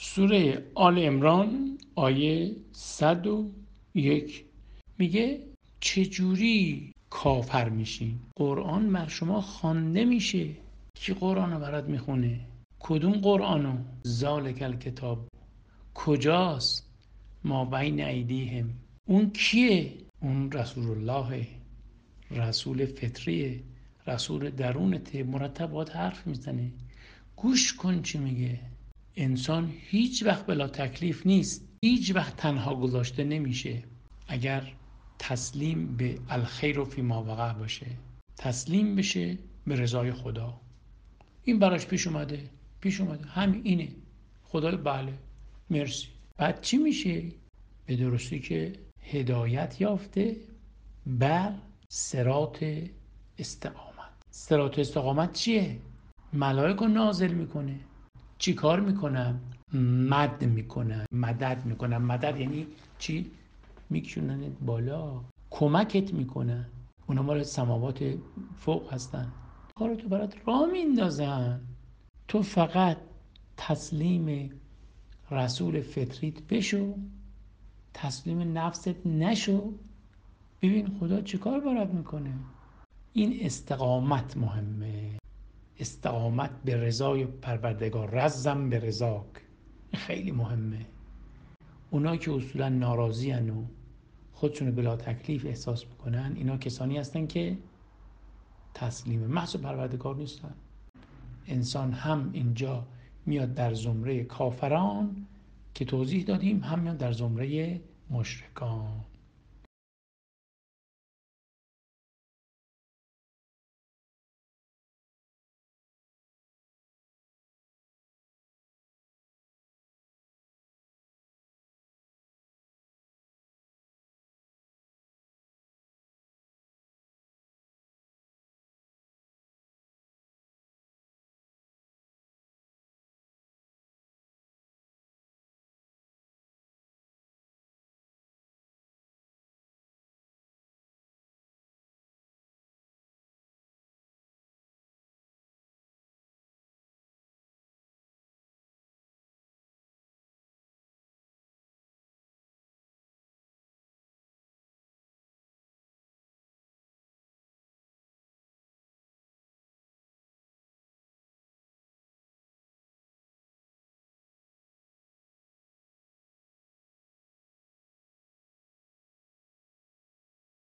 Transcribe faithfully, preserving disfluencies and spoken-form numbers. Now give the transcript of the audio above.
سوره آل عمران آیه صد و یک میگه چجوری کافر میشین؟ قرآن بر شما خوانده میشه. کی قرآن رو برات میخونه؟ کدوم قرآنو؟ ذالک الکتاب کجاست؟ ما بین ایدیهم. اون کیه؟ اون رسول الله، رسول فطریه، رسول درونته. مرتبات حرف میزنه، گوش کن چی میگه. انسان هیچ وقت بلا تکلیف نیست، هیچ وقت تنها گذاشته نمیشه اگر تسلیم به الخیر و فی ما وقع باشه، تسلیم بشه به رضای خدا. این براش پیش اومده پیش اومده همین اینه. خدای بله مرسی. بعد چی میشه؟ به درستی که هدایت یافته بر صراط استقامت. صراط استقامت چیه؟ ملائکه نازل میکنه. چی کار میکنن؟ مد میکنن، مدد میکنن. مدد یعنی چی؟ میکشونن بالا، کمکت میکنن. اونا مال سماوات فوق هستن، کارتو برات راه میندازن. تو فقط تسلیم رسول فطریت بشو، تسلیم نفست نشو، ببین خدا چی کار برات میکنه. این استقامت مهمه، استقامت به رضای پروردگار. رزم به رضاک، خیلی مهمه. اونا که اصولا ناراضی هن و خودشونو بلا تکلیف احساس میکنن، اینا کسانی هستن که تسلیم محض پروردگار نیستن. انسان هم اینجا میاد در زمره کافران که توضیح دادیم، هم میاد در زمره مشرکان.